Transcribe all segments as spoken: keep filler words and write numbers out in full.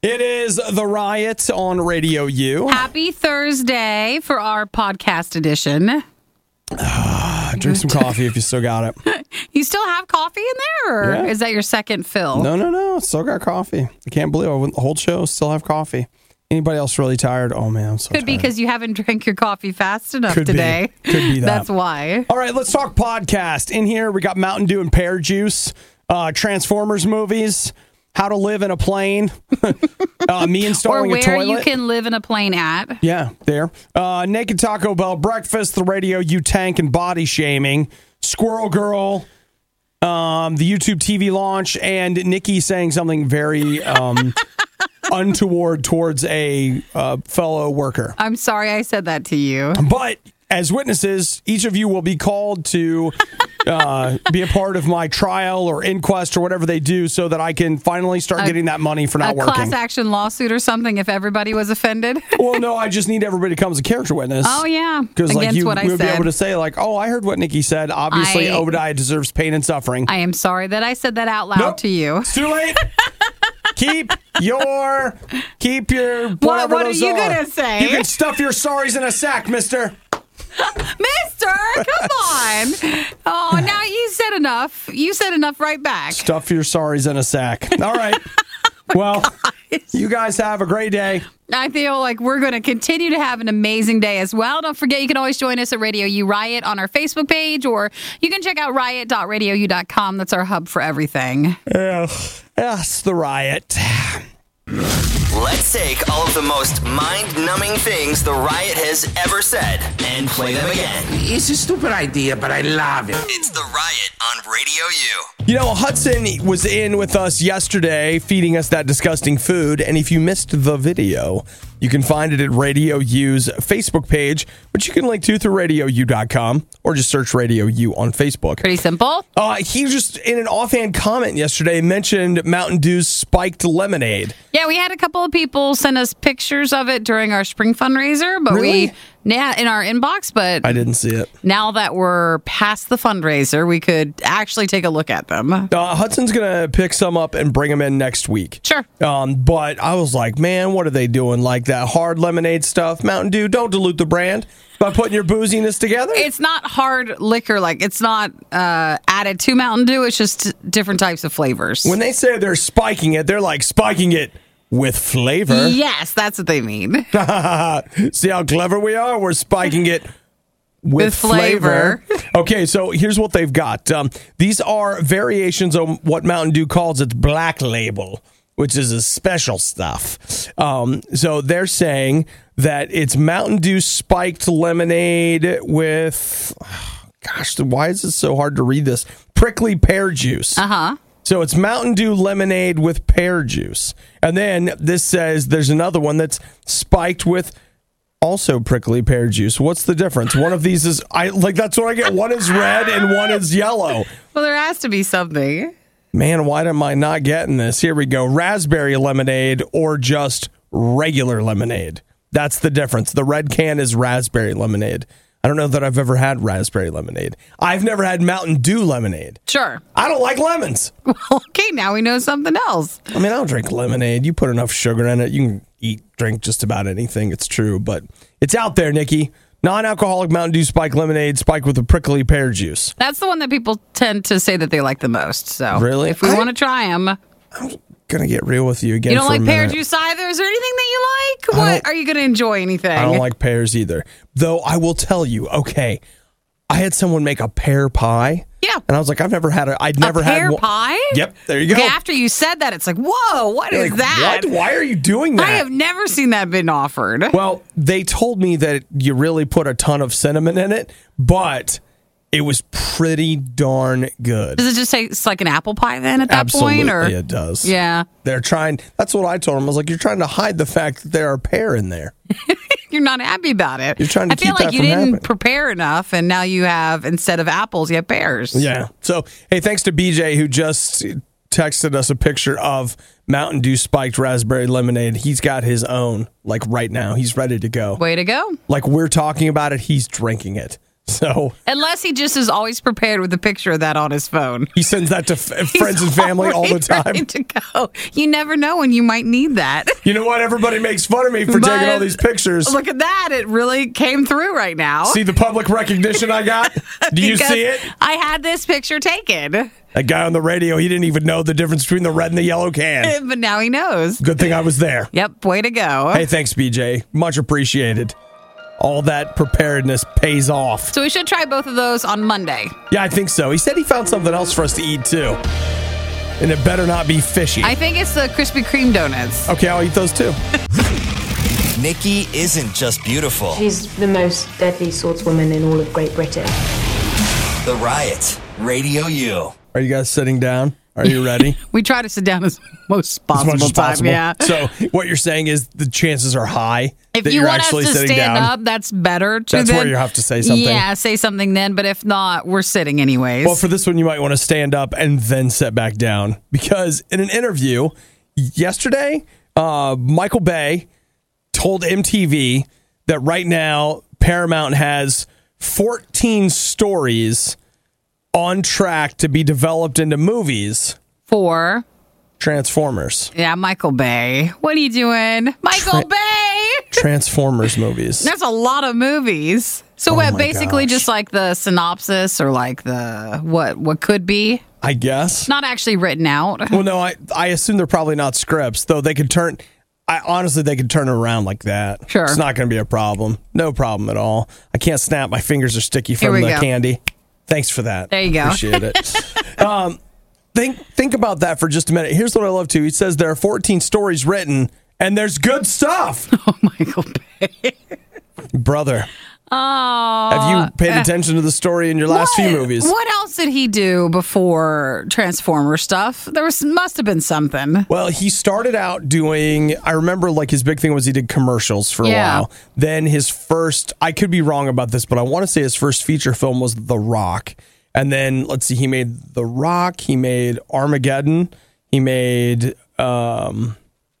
It is The Riot on Radio U. Happy Thursday for our podcast edition. Uh, drink some coffee if you still got it. You still have coffee in there, or Yeah. is that your second fill? No, no, no. Still got coffee. I can't believe I went the whole show, still have coffee. Anybody else really tired? Oh, man, I'm so Could tired. be because you haven't drank your coffee fast enough Could be. today. Could be that. That's why. All right, let's talk podcast. In here, we got Mountain Dew and pear juice, uh, Transformers movies, how to live in a plane, uh, me Or installing a where toilet. you can live in a plane at. Yeah, there. Uh, Naked Taco Bell breakfast, the Radio U tank and body shaming, Squirrel Girl, um, the YouTube T V launch, and Nikki saying something very um, untoward towards a uh, fellow worker. I'm sorry I said that to you. But as witnesses, each of you will be called to uh, be a part of my trial or inquest or whatever they do so that I can finally start A- getting that money for not A working. class action lawsuit or something if everybody was offended. Well, no, I just need everybody to come as a character witness. Oh, yeah. Because like Against you what I would be said. able to say like, oh, I heard what Nikki said. Obviously, I- Obadiah deserves pain and suffering. I am sorry that I said that out loud Nope. to you. It's too late. keep your, keep your, What, whatever what are those you going to say? You can stuff your sorries in a sack, mister. Mister, come on. Oh, now you said enough. You said enough right back. Stuff your sorries in a sack. All right. Well, you guys have a great day. I feel like we're going to continue to have an amazing day as well. Don't forget, you can always join us at Radio U Riot on our Facebook page, or you can check out riot dot radio u dot com. That's our hub for everything. Yes, yes, the riot. Let's take all of the most mind-numbing things the Riot has ever said and play them again. It's a stupid idea, but I love it. It's the Riot on Radio U. You know, Hudson was in with us yesterday feeding us that disgusting food, and if you missed the video, you can find it at Radio U's Facebook page, which you can link to through radio u dot com, or just search Radio U on Facebook. Pretty simple. Uh, he just, in an offhand comment yesterday, mentioned Mountain Dew's spiked lemonade. Yeah, we had a couple of people send us pictures of it during our spring fundraiser, but Really? we, yeah, in our inbox, but I didn't see it. now that we're past the fundraiser, we could actually take a look at them. Uh, Hudson's going to pick some up and bring them in next week. Sure. Um, but I was like, man, what are they doing? Like that hard lemonade stuff? Mountain Dew, don't dilute the brand by putting your booziness together. It's not hard liquor, like it's not uh, added to Mountain Dew. It's just different types of flavors. When they say they're spiking it, they're like spiking it with flavor. Yes, that's what they mean. See how clever we are? We're spiking it with, With flavor. Okay, so here's what they've got. Um, these are variations on what Mountain Dew calls its black label, which is a special stuff. Um, so they're saying that it's Mountain Dew spiked lemonade with, oh, gosh, why is it so hard to read this? Prickly pear juice. Uh huh. So it's Mountain Dew lemonade with pear juice. And then this says there's another one that's spiked with also prickly pear juice. What's the difference? One of these is, I like, that's what I get. One is red and one is yellow. Well, there has to be something. Man, why am I not getting this? Here we go. Raspberry lemonade or just regular lemonade. That's the difference. The red can is raspberry lemonade. I don't know that I've ever had raspberry lemonade. I've never had Mountain Dew lemonade. Sure. I don't like lemons. Okay, now we know something else. I mean, I'll drink lemonade. You put enough sugar in it, you can eat, drink just about anything. It's true, but it's out there, Nikki. Non-alcoholic Mountain Dew spiked lemonade, spiked with a prickly pear juice. That's the one that people tend to say that they like the most. So Really? if we I- want to try them. I'm gonna get real with you again. You don't for a like pear minute. juice either? Is there anything that you like? I What? don't- Are you going to enjoy anything? I don't like pears either. Though I will tell you, okay, I had someone make a pear pie. Yeah. And I was like, I've never had it. I'd never a had pear one. pie? Yep, there you go. Okay, after you said that, it's like, whoa, what You're is like, that? What? Why are you doing that? I have never seen that been offered. Well, they told me that you really put a ton of cinnamon in it, but it was pretty darn good. Does it just taste like an apple pie then at that Absolutely, point? Or? it does. Yeah. They're trying. That's what I told them. I was like, you're trying to hide the fact that there are pear in there. You're not happy about it. You're trying to I feel keep like that you from didn't happening. prepare enough, and now you have, instead of apples, you have pears. Yeah. So, hey, thanks to B J who just texted us a picture of Mountain Dew spiked raspberry lemonade. He's got his own, like right now. He's ready to go. Way to go. Like we're talking about it, he's drinking it. So Unless he just is always prepared with a picture of that on his phone. he sends that to f- He's friends and family all the always ready time. to go. You never know when you might need that. You know what? Everybody makes fun of me for But taking all these pictures. Look at that. It really came through right now. See the public recognition I got? Do you Because see it? I had this picture taken. That guy on the radio, he didn't even know the difference between the red and the yellow can. But now he knows. Good thing I was there. Yep, way to go. Hey, thanks, B J. Much appreciated. All that preparedness pays off. So we should try both of those on Monday. Yeah, I think so. He said he found something else for us to eat, too. And it better not be fishy. I think it's the Krispy Kreme donuts. Okay, I'll eat those, too. Nikki isn't just beautiful. She's the most deadly swordswoman in all of Great Britain. The Riot, Radio U. Are you guys sitting down? Are you ready? We try to sit down as most As possible much as time. possible. Yeah. So what you're saying is the chances are high If that you you're want us actually to sitting stand down. up, that's better. To That's then, where you have to say something. Yeah, say something then. But if not, we're sitting anyways. Well, for this one, you might want to stand up and then sit back down. Because in an interview yesterday, uh, Michael Bay told M T V that right now Paramount has fourteen stories on track to be developed into movies. For Transformers. yeah, Michael Bay. What are you doing, Michael Tra- Bay? Transformers movies. That's a lot of movies. So Oh what? my Basically, gosh. just like the synopsis or like the what what could be, I guess. not actually written out. Well, no, I, I assume they're probably not scripts, though they could turn... I honestly, they could turn it around like that. Sure. It's not going to be a problem. No problem at all. I can't snap. My fingers are sticky Here from we the go. candy. Thanks for that. There you go. Appreciate it. um, think think about that for just a minute. Here's what I love too. He says there are fourteen stories written, and there's good stuff. Oh, Michael Bay. Brother, Oh, have you paid attention to the story in your last few movies? What else did he do before Transformer stuff? There was must have been something. Well, he started out doing, I remember like his big thing was he did commercials for a Yeah. while. Then his first, I could be wrong about this, but I want to say his first feature film was The Rock. And then, let's see, he made The Rock, he made Armageddon, he made, um,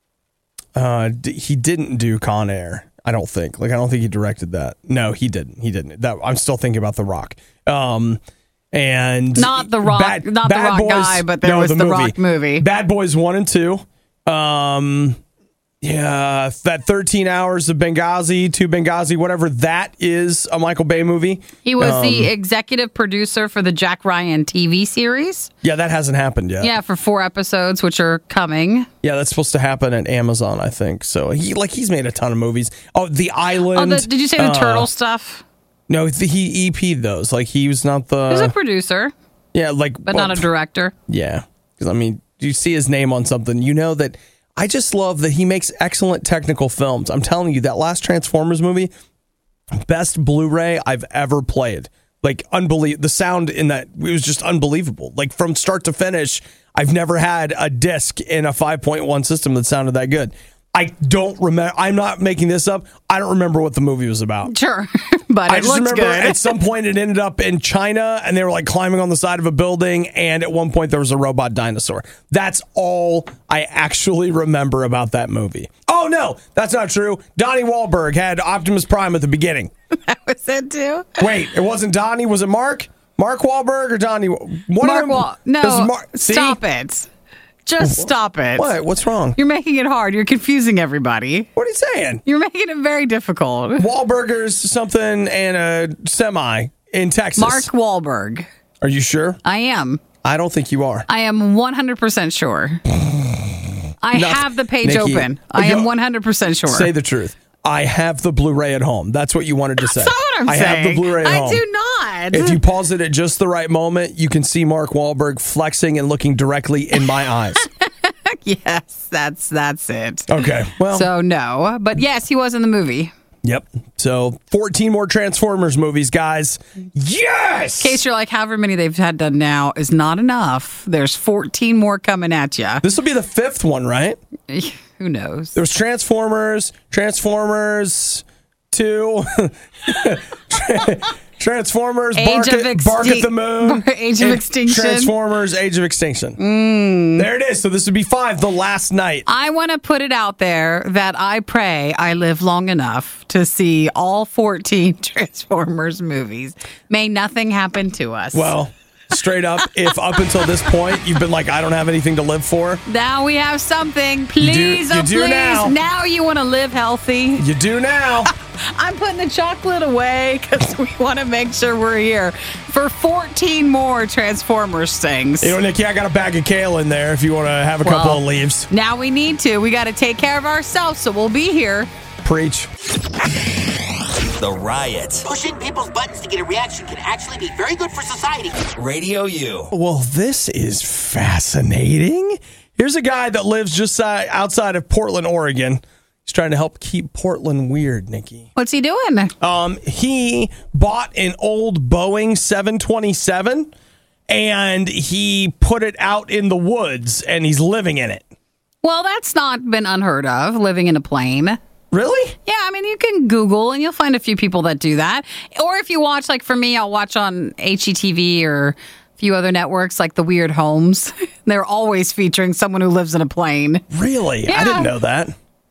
uh, d- he didn't do Con Air, I don't think. Like, I don't think he directed that. No, he didn't. He didn't. That I'm still thinking about The Rock. Um, and Not The Rock- not The Rock guy, but there was The Rock movie. Bad Boys one and two. Um, yeah, that thirteen hours of Benghazi to Benghazi, whatever that is, a Michael Bay movie. He was Um, the executive producer for the Jack Ryan T V series. Yeah, that hasn't happened yet. Yeah, for four episodes, which are coming. Yeah, that's supposed to happen at Amazon, I think. So he like he's made a ton of movies. Oh, The Island. Oh, the, did you say the uh, turtle stuff? No, th- he E P'd those. Like he was not the. He was a producer, yeah, like but well, not a director. Yeah, because I mean, you see his name on something, you know that. I just love that he makes excellent technical films. I'm telling you, that last Transformers movie, best Blu-ray I've ever played. Like, unbelievable. The sound in that, it was just unbelievable. Like, from start to finish, I've never had a disc in a five point one system that sounded that good. I don't remember. I'm not making this up. I don't remember what the movie was about. Sure, but I it just looks remember good. at some point it ended up in China and they were like climbing on the side of a building, and at one point there was a robot dinosaur. That's all I actually remember about that movie. Oh no, that's not true. Donnie Wahlberg had Optimus Prime at the beginning. That was it too. Wait, it wasn't Donnie, was it Mark? Mark Wahlberg or Donnie? One Mark of them, Wall. No, does Mar- See? stop it. Just stop it. What? What's wrong? You're making it hard. You're confusing everybody. What are you saying? You're making it very difficult. Wahlburgers something and a semi in Texas. Mark Wahlberg. Are you sure? I am. I don't think you are. I am one hundred percent sure. I Nothing. have the page Nikki, open. I you- am one hundred percent sure. Say the truth. I have the Blu-ray at home. That's what you wanted to say. That's not what I'm I saying. have the Blu-ray at I home. do not. If you pause it at just the right moment, you can see Mark Wahlberg flexing and looking directly in my eyes. Yes, that's that's it. Okay. Well, So no, but yes, he was in the movie. yep. So fourteen more Transformers movies, guys. Yes! In case you're like, however many they've had done now is not enough. There's fourteen more coming at you. This will be the fifth one, right? Who knows? There was Transformers, Transformers two, Transformers, Age Bark, of at, Bark at the Extin- Moon. Age of and Extinction. Transformers, Age of Extinction. Mm. There it is. So this would be five, the last night. I want to put it out there that I pray I live long enough to see all fourteen Transformers movies. May nothing happen to us. Well, straight up, if up until this point you've been like, I don't have anything to live for, now we have something. Please, you oh, do please. now. Now you want to live healthy. you do now. I'm putting the chocolate away because we want to make sure we're here for fourteen more Transformers things. You know, Nikki, I got a bag of kale in there if you want to have a Well, couple of leaves. Now we need to. We got to take care of ourselves, so we'll be here. Preach. The Riot. Pushing people's buttons to get a reaction can actually be very good for society. Radio U. Well, this is fascinating. Here's a guy that lives just si- outside of Portland, Oregon. He's trying to help keep Portland weird, Nikki. What's he doing? Um, he bought an old Boeing seven twenty-seven and he put it out in the woods and he's living in it. Well, that's not been unheard of, living in a plane. Really? Yeah, I mean, you can Google and you'll find a few people that do that. Or if you watch, like for me, I'll watch on H G T V or a few other networks like The Weird Homes. They're always featuring someone who lives in a plane. Really? Yeah. I didn't know that.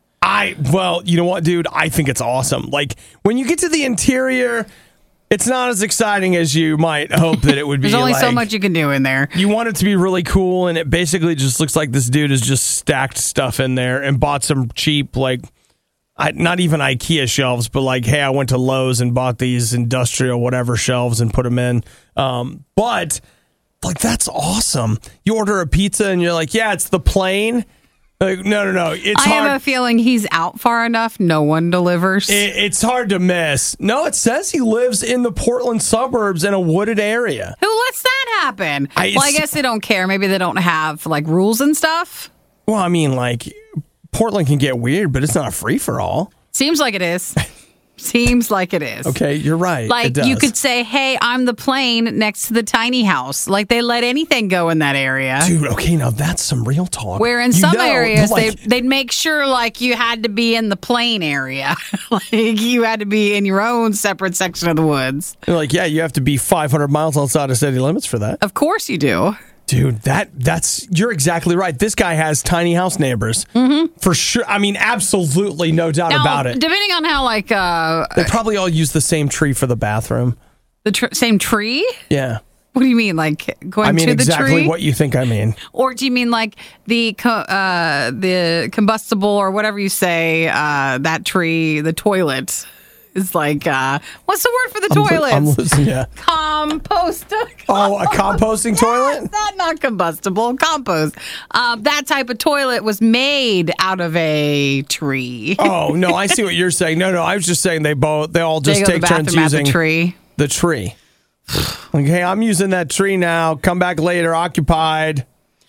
I, well, you know what, dude? I think it's awesome. Like, when you get to the interior, it's not as exciting as you might hope that it would be. There's only like, so much you can do in there. You want it to be really cool, and it basically just looks like this dude has just stacked stuff in there and bought some cheap, like, I, not even IKEA shelves, but like, hey, I went to Lowe's and bought these industrial whatever shelves and put them in. Um, but, like, that's awesome. You order a pizza, and you're like, yeah, it's the plane. Like, no, no, no. It's I hard. have a feeling he's out far enough, no one delivers. It, it's hard to miss. No, it says he lives in the Portland suburbs in a wooded area. Who lets that happen? I- well, I guess they don't care. Maybe they don't have like rules and stuff. Well, I mean, like, Portland can get weird, but it's not free for all. Seems like it is. Seems like it is. Okay, you're right. It Like does. you could say, hey, I'm the plane next to the tiny house. Like they let anything go in that area. Dude, okay, now that's some real talk. Where in You some know, areas like, they they'd make sure like you had to be in the plane area, like you had to be in your own separate section of the woods. they're like, yeah, you have to be five hundred miles outside of city limits for that. Of course you do. Dude, that that's you're exactly right. This guy has tiny house neighbors mm-hmm. for sure. I mean, absolutely, no doubt Now, about it. depending on how like uh, They probably all use the same tree for the bathroom. the tr- same tree. Yeah, What do you mean, like going I mean to the exactly tree? what you think I mean. Or do you mean like the co- uh, the combustible or whatever you say? Uh, that tree, the toilet, is like uh, what's the word for the I'm, lo- toilet? I'm losing you. Compost. Oh, a composting toilet? That's not combustible. Compost. Um, that type of toilet was made out of a tree. Oh no, I see what you're saying. No, no, I was just saying they both they all They just go to the take turns bathroom at using the tree. the tree. Like, hey, I'm using that tree now. Come back later, occupied.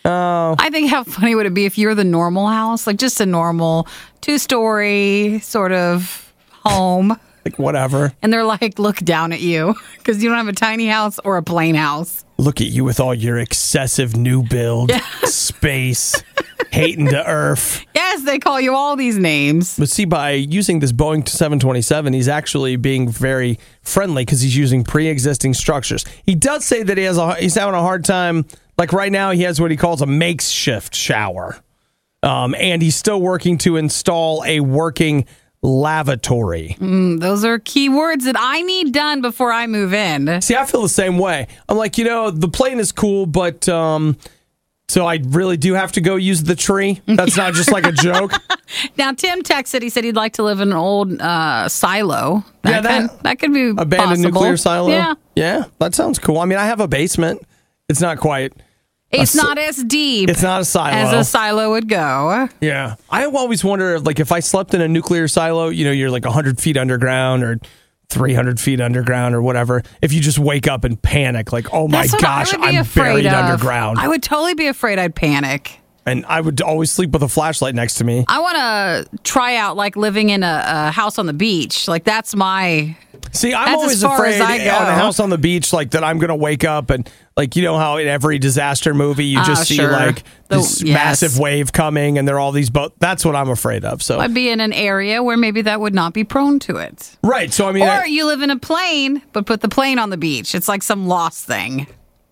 I think how funny would it be if you're the normal house, like just a normal two-story sort of home, Like whatever. and they're like, look down at you because you don't have a tiny house or a plain house. Look at you with all your excessive new build, space, hating to earth. Yes, they call you all these names. But see, by using this Boeing seven twenty-seven, he's actually being very friendly because he's using pre-existing structures. He does say that he has a, he's having a hard time. Like right now, he has what he calls a makeshift shower. Um, and he's still working to install a working lavatory. Mm, those are key words that I need done before I move in. See, I feel the same way. I'm like, you know, the plane is cool, but um, so I really do have to go use the tree. That's not just like a joke. Now, Tim texted. He said he'd like to live in an old uh, silo. That, Yeah, that- could, that could be Abandoned possible. nuclear silo. Yeah. Yeah, that sounds cool. I mean, I have a basement. It's not quite. It's a si- not as deep It's not a silo. as a silo would go. Yeah. I always wonder, like, if I slept in a nuclear silo, you know, you're like one hundred feet underground or three hundred feet underground or whatever. If you just wake up and panic, like, oh my That's what gosh, I would be I'm afraid buried of. underground. I would totally be afraid I'd panic. And I would always sleep with a flashlight next to me. I want to try out like living in a, a house on the beach. Like that's my See, I'm That's always as far afraid as I go. on a house on the beach, like that I'm going to wake up and, like, you know how in every disaster movie you just Ah, see sure. like The- this yes. massive wave coming and there are all these boats. That's what I'm afraid of. So I'd be in an area where maybe that would not be prone to it. right. So I mean, Or I- you live in a plane, but put the plane on the beach. It's like some lost thing.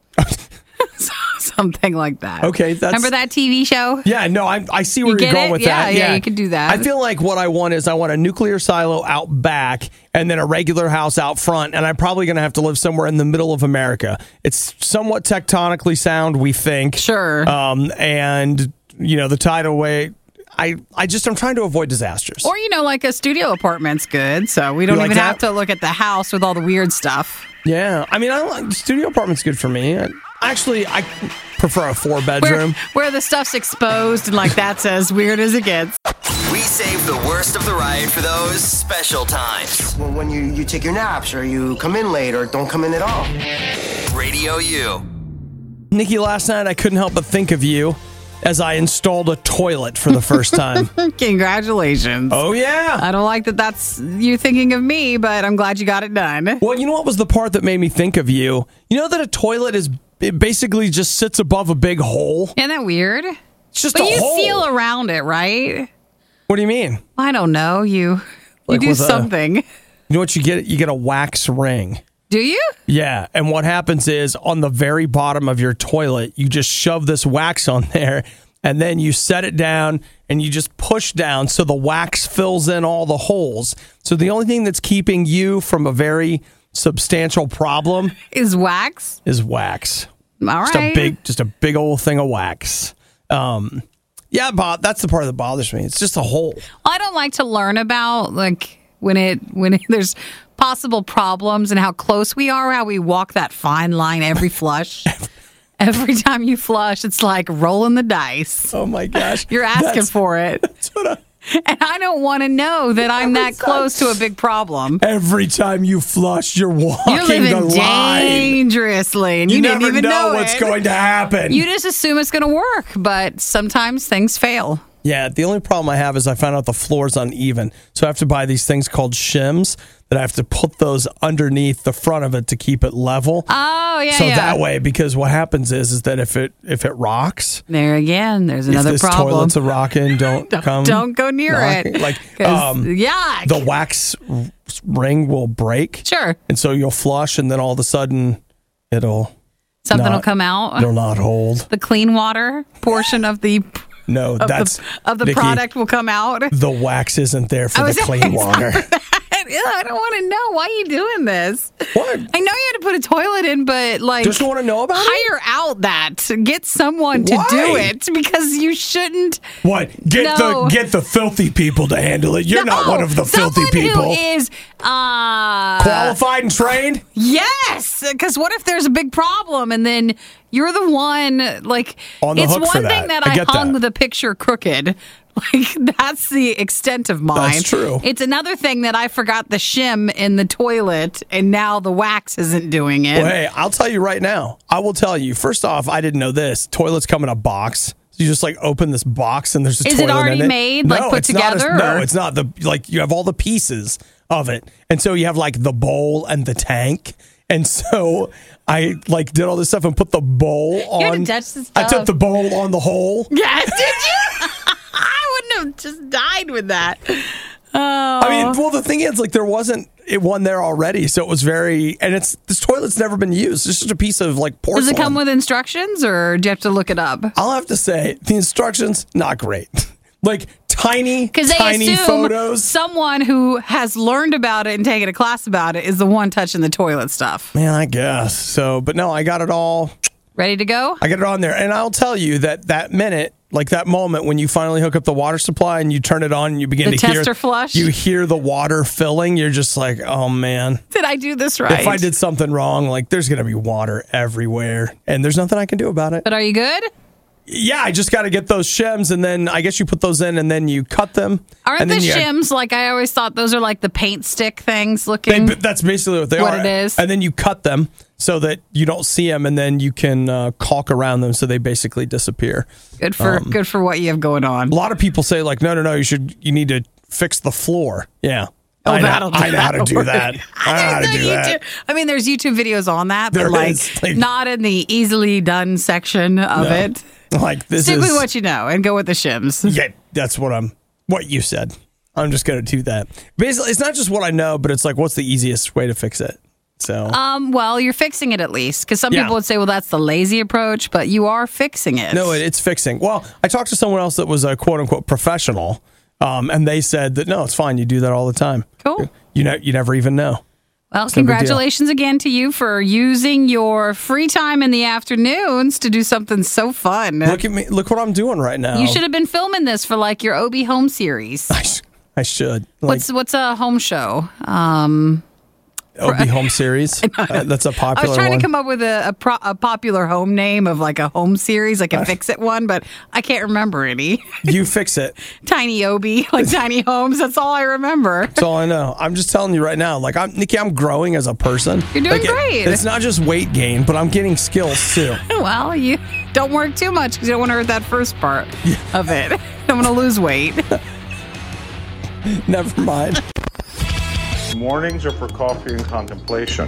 Something like that. Okay, that's- Remember that T V show? yeah, no, I I see where You you're get going it? with Yeah, that. yeah, you could do that. I feel like what I want is I want a nuclear silo out back and then a regular house out front, and I'm probably going to have to live somewhere in the middle of America. It's somewhat tectonically sound, we think. Sure. Um, and you know the tidal wave. I I just I'm trying to avoid disasters. Or, you know, like a studio apartment's good, so we don't You like even that? have to look at the house with all the weird stuff. Yeah, I mean, I like studio apartment's good for me. I, actually, I prefer a four Where, bedroom. where the stuff's exposed and like that's as weird as it gets. We save the worst of the riot for those special times. Well, when you, you take your naps or you come in late or don't come in at all. Radio U. Nikki, last night I couldn't help but think of you as I installed a toilet for the first time. Congratulations. Oh yeah. I don't like that that's you thinking of me, but I'm glad you got it done. Well, you know what was the part that made me think of you? You know that a toilet is it basically just sits above a big hole. Isn't that weird? It's just But a you hole. seal around it, right? What do you mean? I don't know. You Like you do with a- something. You know what you get? You get a wax ring. Do you? Yeah, and what happens is on the very bottom of your toilet, you just shove this wax on there, and then you set it down, and you just push down so the wax fills in all the holes. So the only thing that's keeping you from a very substantial problem Is wax? is wax. All right. Just a big, just a big old thing of wax. Um, yeah, Bob, that's the part that bothers me. It's just a hole. I don't like to learn about like when it when it, there's possible problems and how close we are, how we walk that fine line every flush. Every time you flush, it's like rolling the dice. Oh my gosh, You're asking That's- for it. that's what I- And I don't want to know that I'm that Every time- close to a big problem. Every time you flush, you're walking You're living the line. dangerously, and you, You, didn't never even know, know, what's it. going to happen. You just assume it's going to work, but sometimes things fail. yeah, the only problem I have is I found out the floor's uneven. So I have to buy these things called shims that I have to put those underneath the front of it to keep it level. Oh yeah, so yeah. that way, because what happens is is that if it if it rocks, There again, there's another if this problem. toilet's a rocking, don't, come. Don't go near knocking. it. Like 'Cause, um, yuck. the wax r- ring will break. Sure. And so you'll flush, and then all of a sudden, it'll Something not- will come out. It'll not hold. The clean water portion of the No, of that's the, of the Nikki, product will come out. The wax isn't there for I the was clean water. Ew, I don't want to know. Why are you doing this? What? I know you had to put a toilet in, but like, Just want to know about it? hire out that. Get someone to Why? do it because you shouldn't. What? Get No. the get the filthy people to handle it. You're not No, one of the filthy someone people. Who is uh, Qualified and trained? Yes, because what if there's a big problem and then you're the one like On the it's hook one for thing that. that I I, get hung that. the picture crooked. Like that's the extent of mine. That's true. It's another thing that I forgot the shim in the toilet and now the wax isn't doing it. Well, hey, I'll tell you right now. I will tell you. First off, I didn't know this. Toilets come in a box. So you just like open this box and there's a Is it toilet already in it. made, like, no, put it's not together, a- no, or- it's not. The like you have all the pieces of it, and so you have like the bowl and the tank. And so I like did all this stuff and put the bowl You had to on. touch the I took stuff. the bowl on the hole. Yes, did you? I wouldn't have just died with that. I mean, well, the thing is, like, there wasn't it one there already, so it was very. And it's this toilet's never been used. It's just a piece of like porcelain. Does it come with instructions or do you have to look it up? I'll have to say the instructions not great. Like tiny, Because they tiny assume photos. someone who has learned about it and taken a class about it is the one touching the toilet stuff. Man, I guess so. But no, I got it all. Ready to go? I got it on there, and I'll tell you that that minute, like that moment when you finally hook up the water supply and you turn it on and you begin The to hear tester flush? you hear the water filling. You're just like, oh man. Did I do this right? If I did something wrong, like there's gonna be water everywhere, and there's nothing I can do about it. But are you good? Yeah, I just got to get those shims, and then I guess you put those in, and then you cut them. Aren't and the then you, shims like I always thought those are like the paint stick things looking? They, that's basically what they What are. it is. And then you cut them so that you don't see them, and then you can uh, caulk around them so they basically disappear. good for um, good for what you have going on. A lot of people say like, no, no, no, you should, you need to fix the floor. Yeah, Oh, I know, that'll do I know how to that. do that. I know how to There's do no that. YouTube- I mean, there's YouTube videos on that, but There like, is, like- not in the easily done section of No. it. Like this Stick is with what you know and go with the shims. yeah. That's what I'm. What you said. I'm just gonna do that. Basically, it's not just what I know, but it's like what's the easiest way to fix it. So Um, well, you're fixing it at least, because some Yeah. people would say, well, that's the lazy approach, but you are fixing it. no, it, it's fixing. Well, I talked to someone else that was a quote unquote professional, um, and they said that no, it's fine. You do that all the time. Cool. You know, you never even know. Well, no big deal. congratulations again to you for using your free time in the afternoons to do something so fun. Look at me. Look what I'm doing right now. You should have been filming this for like your O B Home series. I, sh- I should. Like, What's what's a home show? Um, O B Home series. Uh, that's a I popular was trying one. to come up with a, a, pro, a popular home name of like a home series, like a Fix It one, but I can't remember any. You fix it. Tiny Obi, like tiny homes. That's all I remember. That's all I know. I'm just telling you right now. Like, I'm Nikki. I'm growing as a person. You're doing Like, it- great. it's not just weight gain, but I'm getting skills too. Well, you don't work too much because you don't want to hurt that first part of it. Don't want to lose weight. Never mind. Mornings are for coffee and contemplation.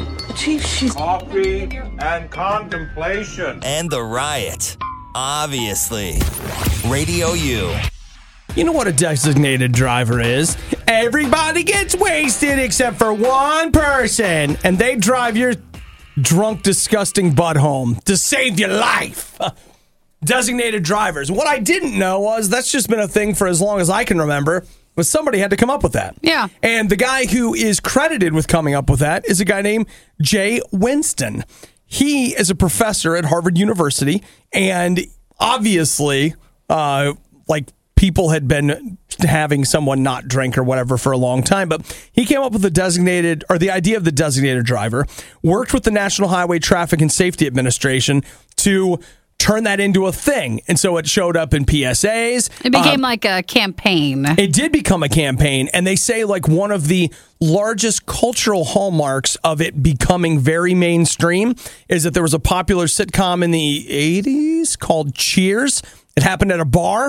Coffee and contemplation. And the riot. Obviously. Radio U. You know what a designated driver is? Everybody gets wasted except for one person, and they drive your drunk, disgusting butt home to save your life. Designated drivers. What I didn't know was that's just been a thing for as long as I can remember. But somebody had to come up with that. Yeah. And the guy who is credited with coming up with that is a guy named Jay Winston. He is a professor at Harvard University, and obviously, uh, like, people had been having someone not drink or whatever for a long time, but he came up with the designated, or the idea of the designated driver, worked with the National Highway Traffic and Safety Administration to turn that into a thing. And so it showed up in P S As. It became Um, like a campaign. It did become a campaign, and they say like one of the largest cultural hallmarks of it becoming very mainstream is that there was a popular sitcom in the eighties called Cheers. It happened at a bar,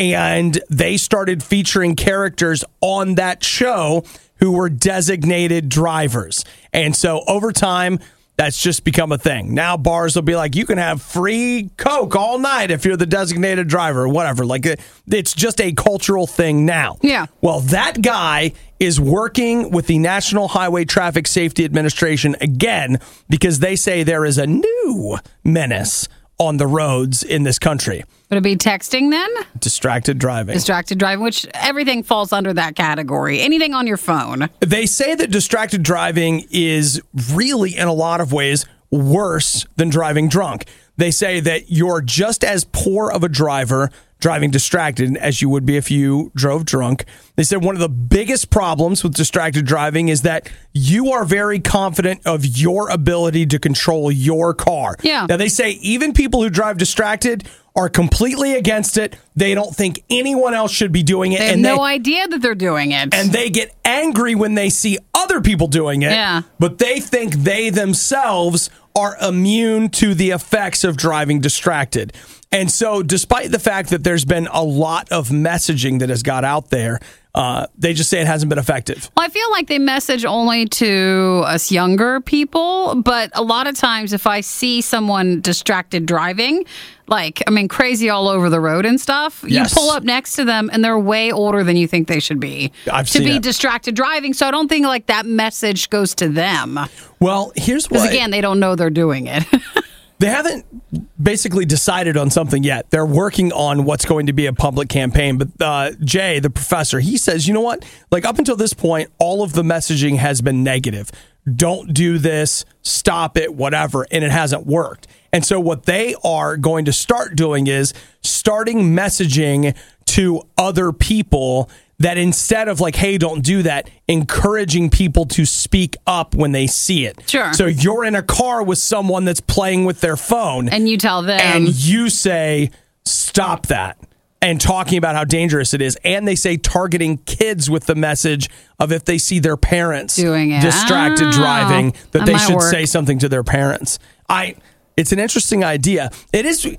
and they started featuring characters on that show who were designated drivers. And so over time, that's just become a thing. Now bars will be like, you can have free Coke all night if you're the designated driver or whatever. Like, it's just a cultural thing now. Yeah. Well, that guy is working with the National Highway Traffic Safety Administration again because they say there is a new menace on the roads in this country. Would it be texting then? Distracted driving. Distracted driving, which everything falls under that category. Anything on your phone. They say that distracted driving is really, in a lot of ways, worse than driving drunk. They say that you're just as poor of a driver driving distracted as you would be if you drove drunk. They said one of the biggest problems with distracted driving is that you are very confident of your ability to control your car. Yeah. Now, they say even people who drive distracted are completely against it. They don't think anyone else should be doing it. They have and no they, idea that they're doing it. and they get angry when they see other people doing it. Yeah. But they think they themselves are immune to the effects of driving distracted. And so despite the fact that there's been a lot of messaging that has got out there, uh, they just say it hasn't been effective. Well, I feel like they message only to us younger people, but a lot of times if I see someone distracted driving, like, I mean, crazy all over the road and stuff, Yes. you pull up next to them and they're way older than you think they should be I've to seen be it. distracted driving. So I don't think like that message goes to them Well, here's because what... again, they don't know they're doing it. They haven't basically decided on something yet. They're working on what's going to be a public campaign. But uh, Jay, the professor, he says, you know what? Like up until this point, all of the messaging has been negative. Don't do this, stop it, whatever. And it hasn't worked. And so what they are going to start doing is starting messaging to other people that instead of like, hey, don't do that, encouraging people to speak up when they see it. Sure. So you're in a car with someone that's playing with their phone. And you tell them. And you say, stop that. And talking about how dangerous it is. And they say targeting kids with the message of if they see their parents Doing it. distracted Oh, driving, that that they might should work. say something to their parents. I. It's an interesting idea. It is... I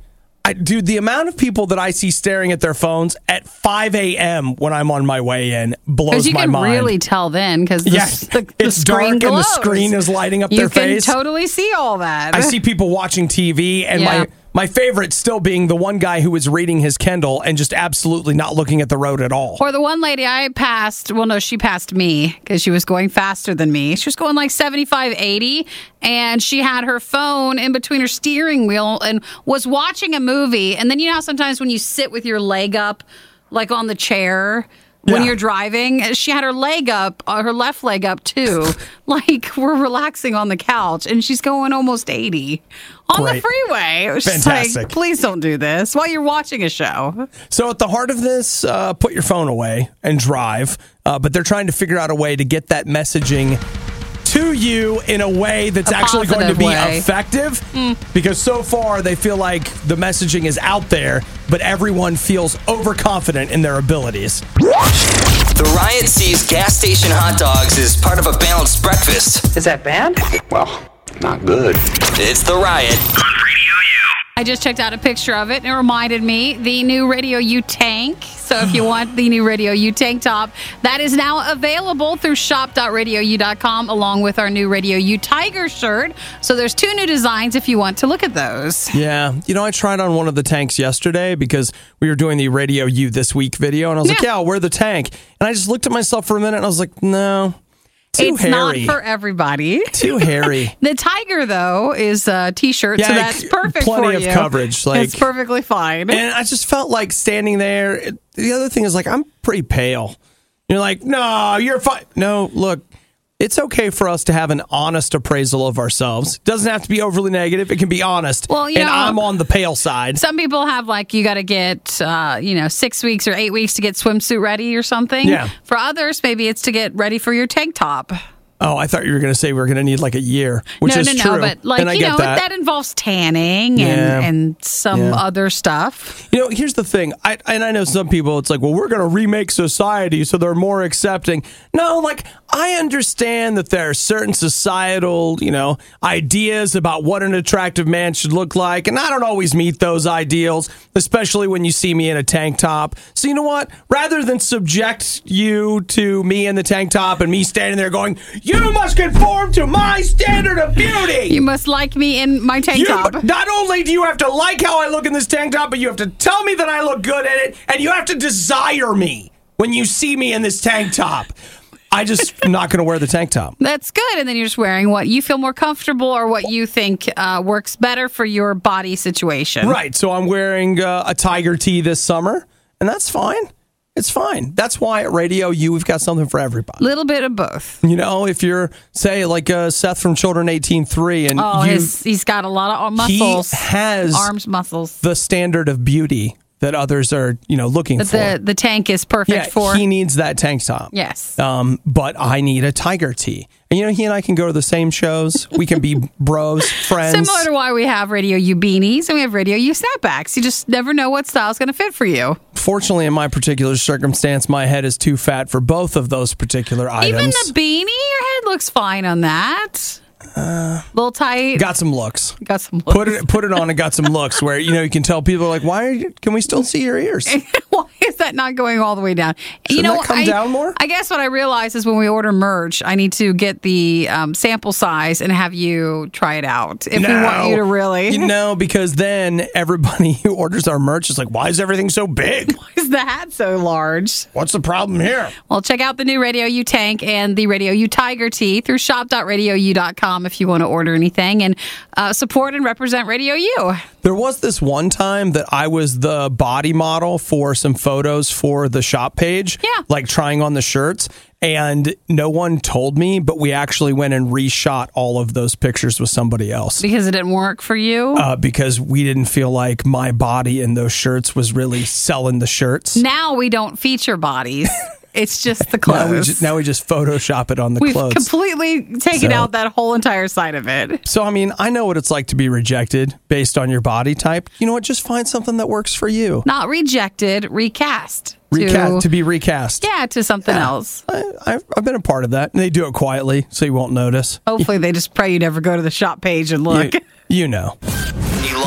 I, dude, the amount of people that I see staring at their phones at five a.m. when I'm on my way in blows you my can mind. really tell then because the, Yes, the, the it's screen dark and the glows. screen is lighting up you their can face. Totally see all that. I see people watching T V, and Yeah. my my favorite still being the one guy who was reading his Kindle and just absolutely not looking at the road at all. Or the one lady I passed, well, no, she passed me because she was going faster than me. She was going like seventy-five, eighty, and she had her phone in between her steering wheel and was watching a movie. And then you know how sometimes when you sit with your leg up, like on the chair, when Yeah. you're driving, she had her leg up, uh, her left leg up too. Like we're relaxing on the couch, and she's going almost eighty on Great. the freeway. It was just Fantastic. like, please don't do this while you're watching a show. So at the heart of this, uh, put your phone away and drive. Uh, but they're trying to figure out a way to get that messaging to you in a way that's A actually going to positive be way. effective. Because so far they feel like the messaging is out there, but everyone feels overconfident in their abilities. The Riot sees gas station hot dogs as part of a balanced breakfast. Is that bad? Well, not good. It's The Riot. I just checked out a picture of it and it reminded me the new Radio U tank. So if you want the new Radio U tank top, that is now available through shop dot radio u dot com along with our new Radio U Tiger shirt. So there's two new designs if you want to look at those. Yeah. You know, I tried on one of the tanks yesterday because we were doing the Radio U This Week video, and I was like, Yeah. yeah, I'll wear the tank. And I just looked at myself for a minute, and I was like, no, too it's hairy. not for everybody. Too hairy. The Tiger, though, is a t-shirt, so Yeah, that's c- perfect plenty for of you. coverage, like- it's perfectly fine. And I just felt like standing there. it- The other thing is, like, I'm pretty pale. You're like, no, you're fine. No, look, it's okay for us to have an honest appraisal of ourselves. It doesn't have to be overly negative. It can be honest. Well, you and know- I'm on the pale side. Some people have like you got to get uh, you know six weeks or eight weeks to get swimsuit ready or something. Yeah. For others, maybe it's to get ready for your tank top. Oh, I thought you were going to say we we're going to need like a year, which no, is no, true. no. But like and I you get know that. that involves tanning and Yeah. and some Yeah. other stuff. You know, here's the thing. I and I know some people, it's like, well, we're going to remake society so they're more accepting. No, like, I understand that there are certain societal, you know, ideas about what an attractive man should look like, and I don't always meet those ideals, especially when you see me in a tank top. So you know what? Rather than subject you to me in the tank top and me standing there going, you must conform to my standard of beauty. You must like me in my tank You, top. not only do you have to like how I look in this tank top, but you have to tell me that I look good in it, and you have to desire me when you see me in this tank top. I just am not going to wear the tank top. That's good. And then you're just wearing what you feel more comfortable or what you think uh, works better for your body situation. Right. So I'm wearing uh, a tiger tee this summer, and that's fine. It's fine. That's why at Radio U, we've got something for everybody. Little bit of both. You know, if you're, say, like uh, Seth from Children eighteen three, and Oh, you, his, he's got a lot of he muscles. has arms, muscles. the standard of beauty that others are, you know, looking But for. the the tank is perfect yeah, for. he needs that tank top. Yes. Um, but I need a tiger tee. And you know, he and I can go to the same shows. We can be bros, friends. Similar to why we have Radio U beanies and we have Radio U snapbacks. You just never know what style's going to fit for you. Fortunately, in my particular circumstance, my head is too fat for both of those particular items. Even the beanie, your head looks fine on that. Uh, little tight. Got some looks. Got some looks. Put it put it on and got some looks where, you know, you can tell people are like, why are you, can we still see your ears? Why is that not going all the way down? you Shouldn't know, that come I, down more? I guess what I realize is when we order merch, I need to get the um, sample size and have you try it out. If we want you to really. You know, because then everybody who orders our merch is like, why is everything so big? Why is the hat so large? What's the problem here? Well, check out the new Radio U tank and the Radio U Tiger tee through shop dot radio u dot com if you want to order anything and uh, support and represent Radio U. There was this one time that I was the body model for some photos for the shop page. Yeah. Like trying on the shirts. And no one told me, but we actually went and reshot all of those pictures with somebody else. Because it didn't work for you? Uh, because we didn't feel like my body in those shirts was really selling the shirts. now we don't feature bodies. It's just the clothes. Now we, just, now we just Photoshop it on the We've clothes. completely taken So- out that whole entire side of it. So, I mean, I know what it's like to be rejected based on your body type. You know what? Just find something that works for you. Not rejected, recast. Recast, to, to be recast. yeah, to something else. I, I've, I've been a part of that. And they do it quietly, so you won't notice. Hopefully, they just pray you never go to the shop page and look. You, you know. You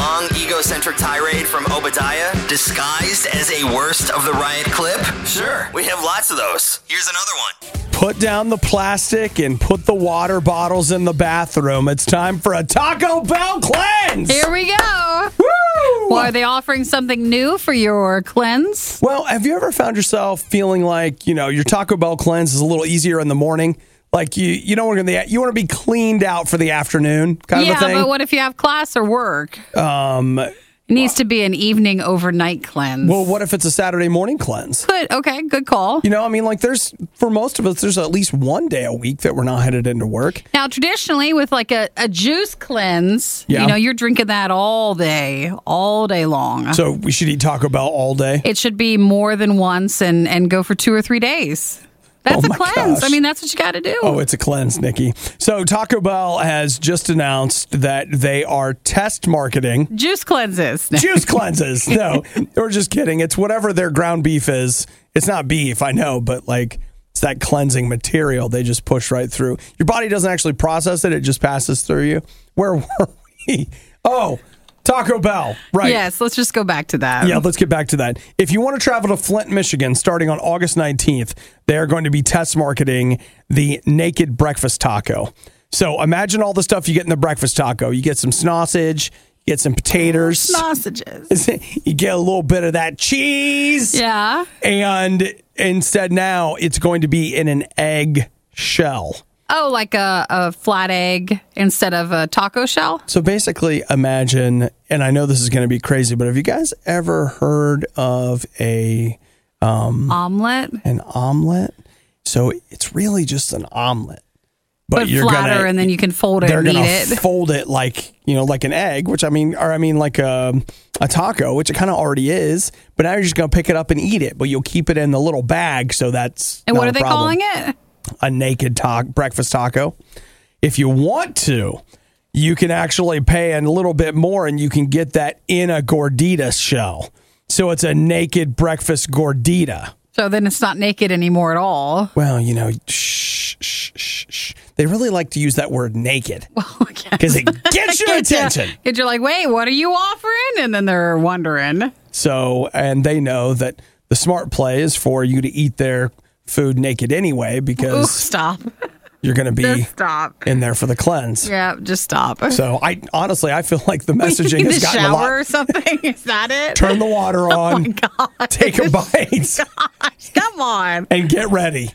long, egocentric tirade from Obadiah disguised as a worst of the riot clip? Sure, we have lots of those. Here's another one. Put down the plastic and put the water bottles in the bathroom. It's time for a Taco Bell cleanse. Here we go. Woo! Well, are they offering something new for your cleanse? Well, have you ever found yourself feeling like, you know, your Taco Bell cleanse is a little easier in the morning? Like you, you don't want to you want to be cleaned out for the afternoon, kind yeah, of a thing. but what if you have class or work? Um, it needs to be an evening overnight cleanse. Well, what if it's a Saturday morning cleanse? Good. Okay, good call. You know, I mean, like there's for most of us, there's at least one day a week that we're not headed into work. Now, traditionally, with like a, a juice cleanse, Yeah. you know, you're drinking that all day, all day long. So we should eat Taco Bell all day. It should be more than once and, and go for two or three days. That's Oh a my cleanse. gosh. I mean, that's what you got to do. Oh, it's a cleanse, Nikki. So Taco Bell has just announced that they are test marketing Juice cleanses. juice cleanses. No, we're just kidding. It's whatever their ground beef is. It's not beef, I know, but like it's that cleansing material they just push right through. Your body doesn't actually process it. It just passes through you. Where were we? Oh, Taco Bell. Right. Yes, let's just go back to that. Yeah, let's get back to that. If you want to travel to Flint, Michigan, starting on August nineteenth, they're going to be test marketing the Naked Breakfast Taco. So imagine all the stuff you get in the breakfast taco. You get some sausage, you get some potatoes, Sausages. you get a little bit of that cheese. Yeah. And instead now it's going to be in an egg shell. Oh, like a, a flat egg instead of a taco shell? So basically, imagine, and I know this is going to be crazy, but have you guys ever heard of a um, omelet? An omelet? So it's really just an omelet, but, But you're flatter, gonna, and then you can fold it they're and eat gonna it. fold it like you know, like an egg, which I mean, or I mean, like a a taco, which it kind of already is. But now you're just gonna pick it up and eat it, but you'll keep it in the little bag, so that's And not what a are they problem. calling it? A naked ta- breakfast taco. If you want to, you can actually pay a little bit more and you can get that in a gordita shell. So it's a naked breakfast gordita. So then it's not naked anymore at all. Well, you know, shh, shh, shh, shh. They really like to use that word naked because it gets your attention. Because you're like, wait, what are you offering? And then they're wondering. So, and they know that the smart play is for you to eat their food naked anyway because Ooh, stop. you're going to be Just stop. in there for the cleanse. Yeah, just stop. So I honestly, I feel like the messaging In has the gotten shower a lot. or something? Is that it? Turn the water on. Oh my God. Take a bite. Gosh, come on. And get ready.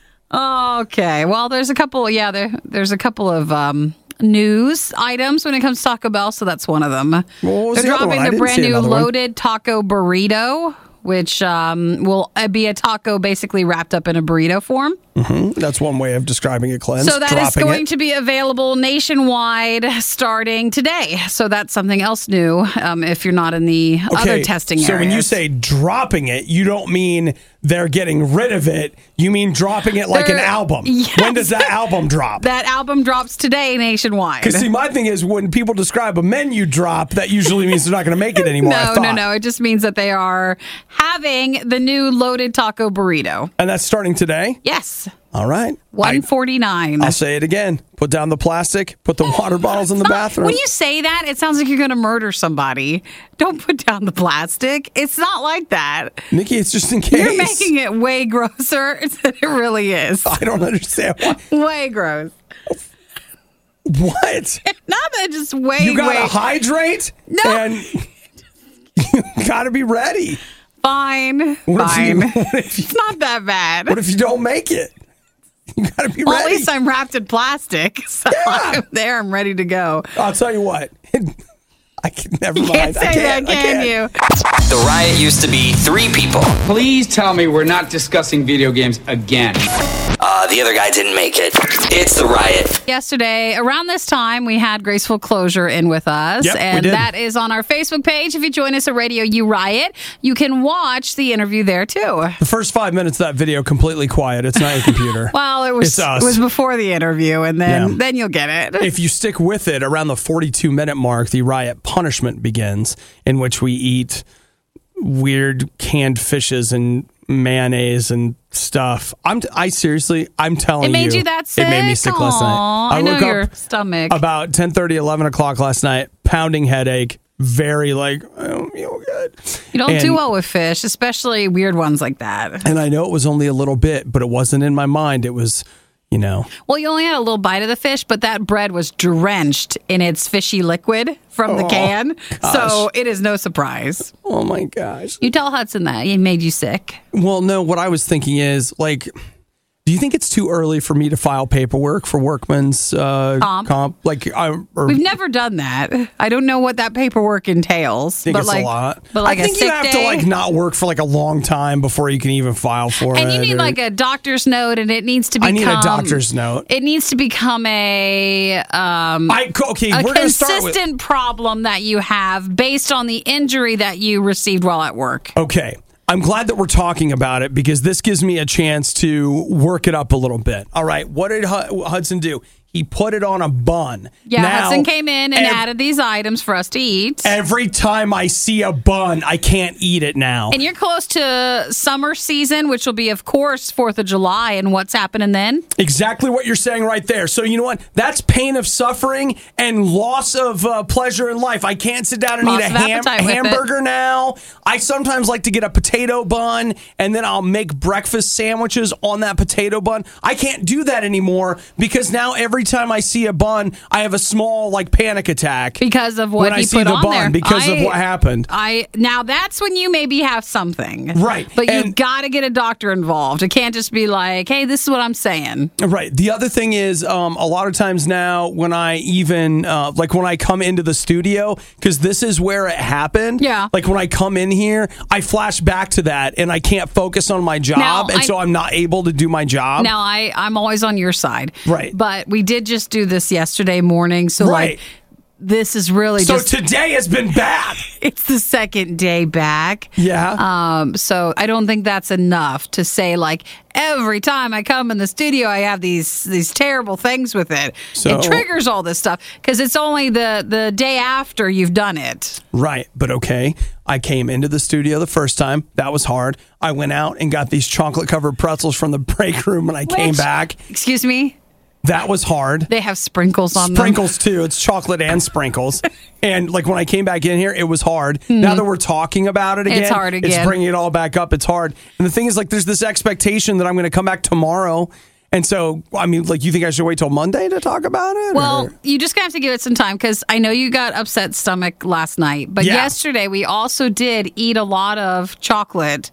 Okay. Well, there's a couple. Yeah, there, there's a couple of um, news items when it comes to Taco Bell. So that's one of them. What was They're the other dropping one? I the didn't brand see new another one. loaded taco burrito, which um, will be a taco basically wrapped up in a burrito form. Mm-hmm. That's one way of describing a cleanse. So that is dropping going it. to be available nationwide starting today. So that's something else new um, if you're not in the other testing so areas. when you say dropping it, you don't mean they're getting rid of it. You mean dropping it like They're- an album. Yes. When does that album drop? that album drops today nationwide. Because see, my thing is when people describe a menu drop, that usually means they're not going to make it anymore. I No, thought. no, no. It just means that they are having the new loaded taco burrito. And that's starting today? Yes. All right. one forty-nine. I'll say it again. Put down the plastic. Put the water bottles in the bathroom. When you say that, it sounds like you're going to murder somebody. Don't put down the plastic. It's not like that. Nikki, it's just in case. You're making it way grosser than it really is. I don't understand why. Way gross. What? Not that just way, You got way. to hydrate? No. And you got to be ready. Fine. What if Fine. you- what if you- it's not that bad. What if you don't make it? You got to be Well, at ready. least I'm wrapped in plastic. So Yeah. I'm there. I'm ready to go. I'll tell you what. I can never mind. Can't say I can't, that, I can can't. you? The riot used to be three people. Please tell me we're not discussing video games again. Uh, the other guy didn't make it. It's the riot. Yesterday, around this time, we had Graceful Closure in with us. Yep, we and did. that is on our Facebook page. If you join us at Radio U Riot, you can watch the interview there too. The first five minutes of that video, completely quiet. It's not your computer. Well, it was It's us. it was before the interview, and then Yeah. then you'll get it. If you stick with it, around the forty-two minute mark, the riot punishment begins, in which we eat weird canned fishes and mayonnaise and stuff. I'm t- I seriously, I'm telling It made you, you that sick? It made me sick last Aw, night. I know woke your up stomach. about ten thirty, eleven o'clock last night, pounding headache, very like, I don't feel good. You don't and, do well with fish, especially weird ones like that. And I know it was only a little bit, but it wasn't in my mind. It was, you know. Well, you only had a little bite of the fish, but that bread was drenched in its fishy liquid from the Oh, can. gosh. So it is no surprise. Oh, my gosh. You tell Hudson that. He made you sick. Well, no, what I was thinking is, like, do you think it's too early for me to file paperwork for workman's uh, Comp. comp? Like, I, or, We've never done that. I don't know what that paperwork entails. I think but it's like, a lot. But like I think a sick you have day, to like not work for like a long time before you can even file for it. and you need or- like a doctor's note, and it needs to I become. need a doctor's note. It needs to become a um, I okay. a We're gonna start with consistent problem that you have based on the injury that you received while at work. okay. I'm glad that we're talking about it because this gives me a chance to work it up a little bit. All right, what did Hu- Hudson do? He put it on a bun. Yeah, Now, Hudson came in and ev- added these items for us to eat. Every time I see a bun, I can't eat it now. And you're close to summer season, which will be, of course, fourth of July. And what's happening then? Exactly what you're saying right there. So you know what? That's pain of suffering and loss of uh, pleasure in life. I can't sit down and Loss eat a of ham- appetite with it. hamburger now. I sometimes like to get a potato bun and then I'll make breakfast sandwiches on that potato bun. I can't do that anymore because now every time I see a bun, I have a small like panic attack Because of what when he I see put the on bun there. because I- of what happened. I now that's when you maybe have something, Right. But you And- got to get a doctor involved. It can't just be like, "Hey, this is what I'm saying." Right. The other thing is, um, a lot of times now, when I even uh, like when I come into the studio, because this is where it happened. Yeah. Like when I come in here, I flash back to that, and I can't focus on my job, Now, and I- so I'm not able to do my job. Now I I'm always on your side, Right. But we did just do this yesterday morning, so Right. like this is really so just today has been bad. it's the second day back. Yeah. Um, so I don't think that's enough to say like every time I come in the studio, I have these these terrible things with it. So- it triggers all this stuff because it's only the the day after you've done it. Right. But okay. I came into the studio the first time. That was hard. I went out and got these chocolate covered pretzels from the break room when I came Which- back. Excuse me. That was hard. They have sprinkles on Sprinkles too. It's chocolate and sprinkles. And like when I came back in here, it was hard. Now that we're talking about it again, It's hard It's again. bringing it all back up. It's hard. And the thing is, like, there's this expectation that I'm going to come back tomorrow. And so, I mean, like, you think I should wait till Monday to talk about it? Well, or- you just have to give it some time because I know you got upset stomach last night, but Yeah. yesterday we also did eat a lot of chocolate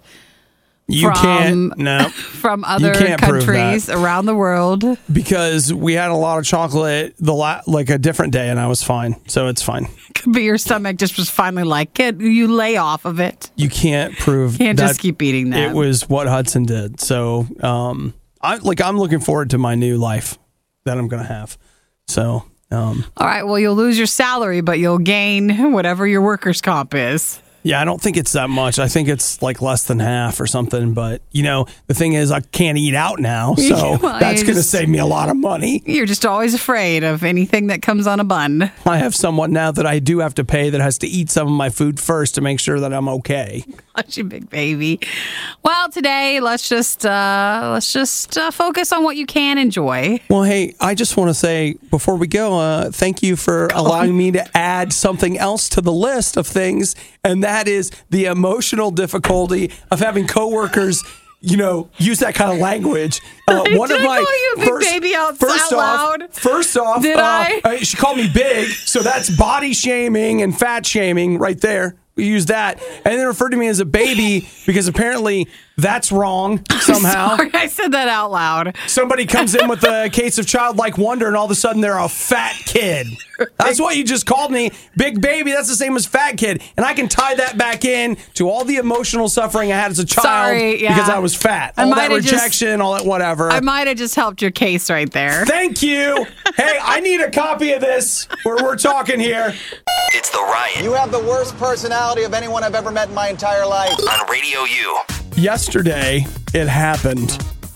you from- can't. No. from other can't prove countries that. around the world. Because we had a lot of chocolate the la- like a different day, and I was fine. So it's fine. But your stomach just was finally like, "Get you lay off of it. You can't prove Can't that just keep eating that." It was what Hudson did. So, um, I like I'm looking forward to my new life that I'm going to have. So, um, All right, well, you'll lose your salary, but you'll gain whatever your workers' comp is. yeah, I don't think it's that much. I think it's like less than half or something. But you know, the thing is, I can't eat out now, so Well, that's you going to just- save me a lot of money. You're just always afraid of anything that comes on a bun. I have someone now that I do have to pay that has to eat some of my food first to make sure that I'm okay. Bless you, big baby. Well, today let's just uh, let's just uh, focus on what you can enjoy. Well, hey, I just want to say before we go, uh, thank you for allowing me to add something else to the list of things, and that is the emotional difficulty of having coworkers, you know, use that kind of language. Uh, Did one of I my call you a big first, baby out- first out off, loud? first off, Did uh, I? uh, she called me big, so that's body shaming and fat shaming right there. We use that, and then referred to me as a baby because apparently that's wrong somehow. Sorry, I said that out loud. Somebody comes in with a case of childlike wonder, and all of a sudden they're a fat kid. That's what you just called me, big baby. That's the same as fat kid, and I can tie that back in to all the emotional suffering I had as a child Sorry, yeah. because I was fat. I All that might have just- rejection, all that whatever. I might have just helped your case right there. Thank you. Hey, I need a copy of this where we're talking here. It's The Riot You have the worst personality of anyone I've ever met in my entire life. on Radio U. Yesterday, it happened.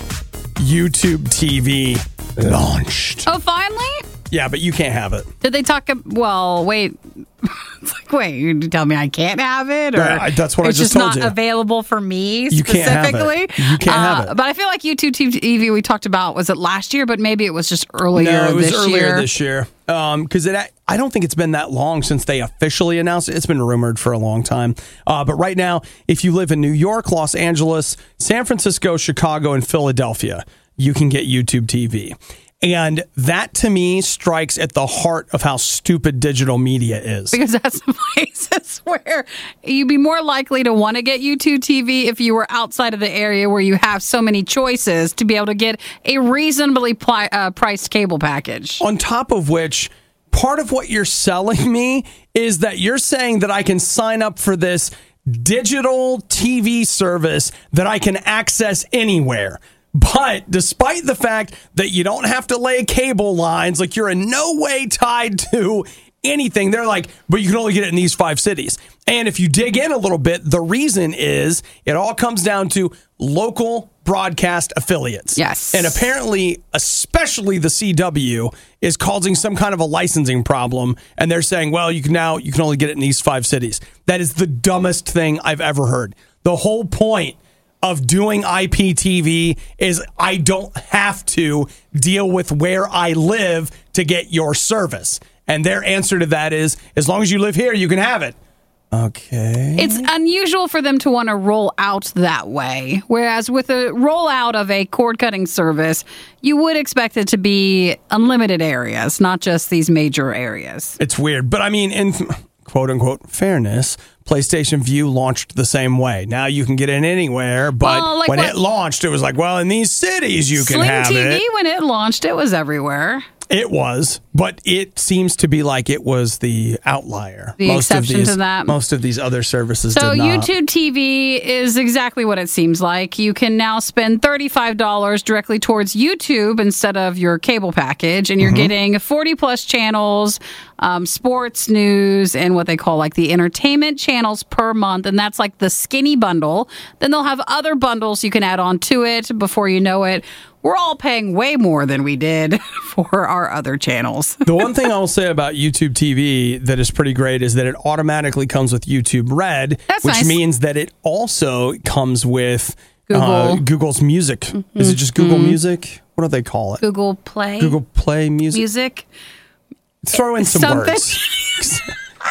YouTube T V launched. Oh, finally? Yeah, but you can't have it. Did they talk? ab- Well, wait. It's like like, wait, you tell me I can't have it? Or Yeah, I- that's what I it's just just told not you. available for me You can't have it. specifically? You can't have Uh, it. But I feel like YouTube T V we talked about, was it last year? But maybe it was just earlier No, it was this earlier year. this year. Because it, I don't think it's been that long since they officially announced it. It's been rumored for a long time. Uh, but right now, if you live in New York, Los Angeles, San Francisco, Chicago, and Philadelphia, you can get YouTube T V. And that, to me, strikes at the heart of how stupid digital media is. Because that's the places where you'd be more likely to want to get YouTube T V if you were outside of the area where you have so many choices to be able to get a reasonably pli- uh, priced cable package. On top of which, part of what you're selling me is that you're saying that I can sign up for this digital T V service that I can access anywhere. But despite the fact that you don't have to lay cable lines, like you're in no way tied to anything, they're like, but you can only get it in these five cities. And if you dig in a little bit, the reason is it all comes down to local broadcast affiliates. Yes. And apparently, especially the C W is causing some kind of a licensing problem. And they're saying, well, you can now, you can only get it in these five cities. That is the dumbest thing I've ever heard. The whole point of doing I P T V is I don't have to deal with where I live to get your service. And their answer to that is, as long as you live here, you can have it. Okay. It's unusual for them to want to roll out that way. Whereas with a rollout of a cord cutting service, you would expect it to be unlimited areas, not just these major areas. It's weird. But I mean, in quote unquote fairness, PlayStation Vue launched the same way. Now you can get in anywhere, but Well, like when what- it launched, it was like, well, in these cities you can Sling have T V, it. when it launched, it was everywhere. It was, but it seems to be like it was the outlier. The exception of these, to that. Most of these other services So did not. YouTube T V is exactly what it seems like. You can now spend thirty-five dollars directly towards YouTube instead of your cable package, and you're Mm-hmm. getting forty plus channels, um, sports, news, and what they call like the entertainment channels per month, and that's like the skinny bundle. Then they'll have other bundles you can add on to it. Before you know it, we're all paying way more than we did for our other channels. The one thing I will say about YouTube T V that is pretty great is that it automatically comes with YouTube Red, That's which nice. means that it also comes with Google. Uh, Google's Music. Mm-hmm. Is it just Google Music? What do they call it? Google Play Google Play Music. Music. Throw in some Something. words.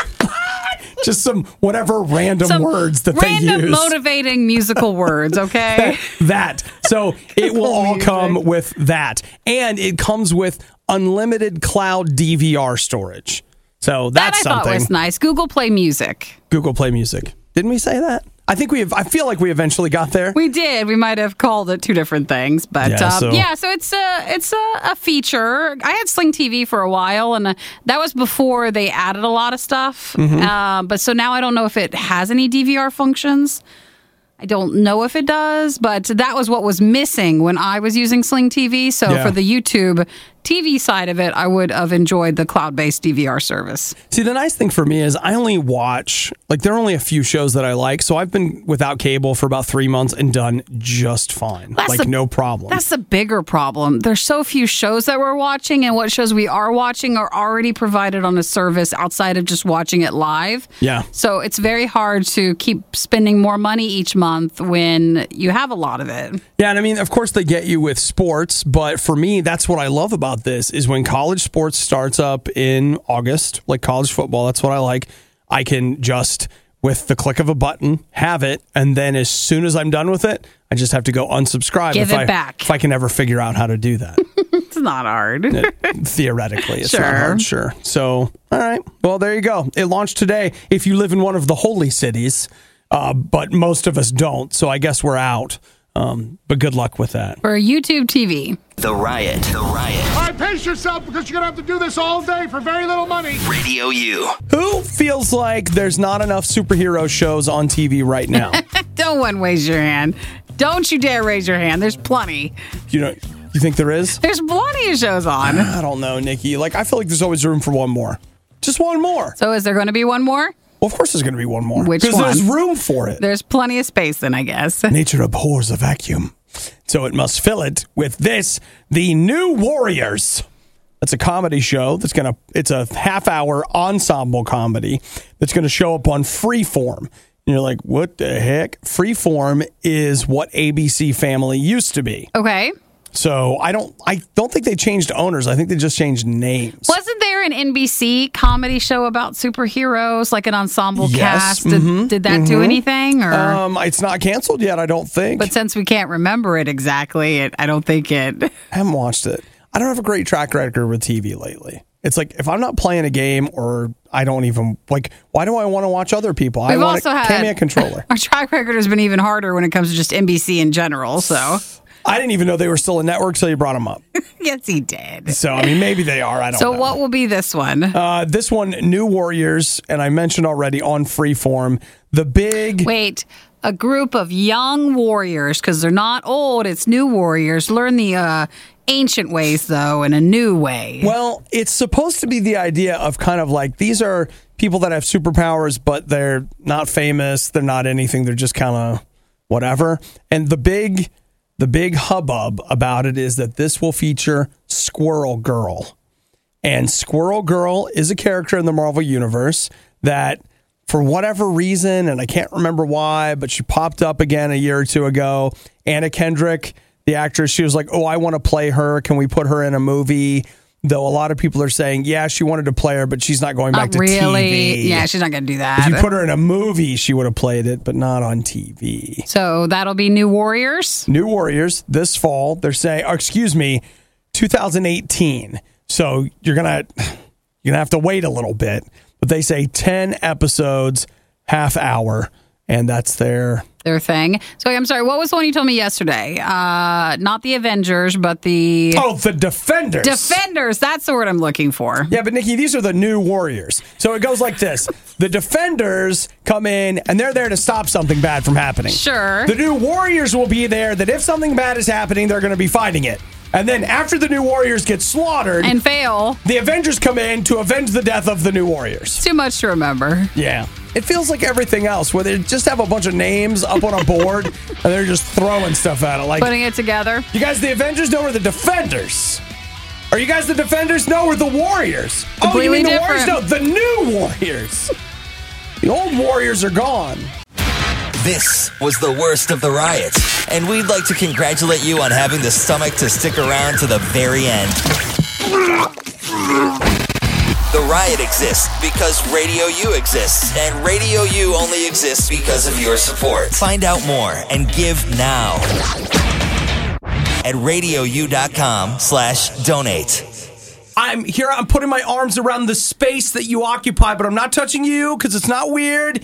Just some whatever random Some words that random they use. motivating musical words, okay? that. So it will all Music. come with that. And it comes with unlimited cloud D V R storage. So That that's I thought something. was nice. Google Play Music. Google Play Music. Didn't we say that? I think we have, I feel like we eventually got there. We did. We might have called it two different things, but Yeah, um, so- yeah. So it's a it's a, a feature. I had Sling T V for a while, and uh, that was before they added a lot of stuff. Mm-hmm. Um, but so now I don't know if it has any D V R functions. I don't know if it does, but that was what was missing when I was using Sling T V. So Yeah. for the YouTube T V side of it, I would have enjoyed the cloud-based D V R service. See, the nice thing for me is I only watch, like, there are only a few shows that I like. So I've been without cable for about three months and done just fine. That's like, the- no problem. That's the bigger problem. There's so few shows that we're watching, and what shows we are watching are already provided on a service outside of just watching it live. Yeah. So it's very hard to keep spending more money each month when you have a lot of it. Yeah, and I mean, of course, they get you with sports, but for me, that's what I love about this is when college sports starts up in August, like college football, that's what I like. I can just, with the click of a button, have it, and then as soon as I'm done with it, I just have to go unsubscribe. Give if it I, back. If I can ever figure out how to do that. It's not hard. Theoretically, it's not Sure. hard, sure. So, all right. Well, there you go. It launched today. If you live in one of the holy cities, uh, but most of us don't, so I guess we're out. Um, but good luck with that. For YouTube T V. The Riot. The Riot. All right, pace yourself because you're going to have to do this all day for very little money. Radio U. Who feels like there's not enough superhero shows on T V right now? Don't one raise your hand. Don't you dare raise your hand. There's plenty. you know, you think there is? There's plenty of shows on. I don't know, Nikki. Like, I feel like there's always room for one more. Just one more. So is there going to be one more? Well, of course there's going to be one more. Which Because there's one? room for it. There's plenty of space then, I guess. Nature abhors a vacuum. So it must fill it with this, the New Warriors. That's a comedy show that's going to, it's a half hour ensemble comedy that's going to show up on Freeform. And you're like, what the heck? Freeform is what A B C Family used to be. Okay. So I don't, I don't think they changed owners. I think they just changed names. Wasn't there an N B C comedy show about superheroes, like an ensemble Yes. cast? Did, Mm-hmm. did that Mm-hmm. do anything? Or? Um, it's not canceled yet, I don't think. But since we can't remember it exactly, it, I don't think it. I haven't watched it. I don't have a great track record with T V lately. It's like if I'm not playing a game or I don't even like, why do I want to watch other people? I We've want also a, had hand me a controller. Our track record has been even harder when it comes to just N B C in general. So I didn't even know they were still a network till you brought them up. yes, he did. So I mean, maybe they are. I don't So know. what will be this one? Uh, this one, New Warriors, and I mentioned already on Freeform, the big. Wait, a group of young warriors, because they're not old. It's new warriors. Learn the uh, ancient ways, though, in a new way. Well, it's supposed to be the idea of kind of like these are people that have superpowers, but they're not famous. They're not anything. They're just kind of whatever. And the big, the big hubbub about it is that this will feature Squirrel Girl. And Squirrel Girl is a character in the Marvel Universe that, for whatever reason, and I can't remember why, but she popped up again a year or two ago. Anna Kendrick, the actress, she was like, oh, I want to play her. Can we put her in a movie? Though a lot of people are saying, yeah, she wanted to play her, but she's not going back Not to really. T V. Yeah, she's not going to do that. If you put her in a movie, she would have played it, but not on T V. So that'll be New Warriors? New Warriors this fall. They're saying, or excuse me, two thousand eighteen. So you're going to you're gonna have to wait a little bit. But they say ten episodes, half hour, and that's their... Their thing. So I'm sorry, what was the one you told me yesterday? Uh, not the Avengers, but the... Oh, the Defenders. Defenders. That's the word I'm looking for. Yeah, but Nikki, these are the New Warriors. So it goes like this. The Defenders come in, and they're there to stop something bad from happening. Sure. The New Warriors will be there that if something bad is happening, they're going to be fighting it. And then after the New Warriors get slaughtered... And fail. The Avengers come in to avenge the death of the New Warriors. Too much to remember. Yeah. It feels like everything else, where they just have a bunch of names up on a board, and they're just throwing stuff at it. Like, putting it together. You guys the Avengers? No, we're the Defenders. Are you guys the Defenders? No, we're the Warriors. Completely oh, you mean the different. Warriors? No, the New Warriors. The old Warriors are gone. This was the worst of the riots, and we'd like to congratulate you on having the stomach to stick around to the very end. The riot exists because Radio U exists, and Radio U only exists because of your support. Find out more and give now at radiou.com slash donate. I'm here. I'm putting my arms around the space that you occupy, but I'm not touching you because it's not weird.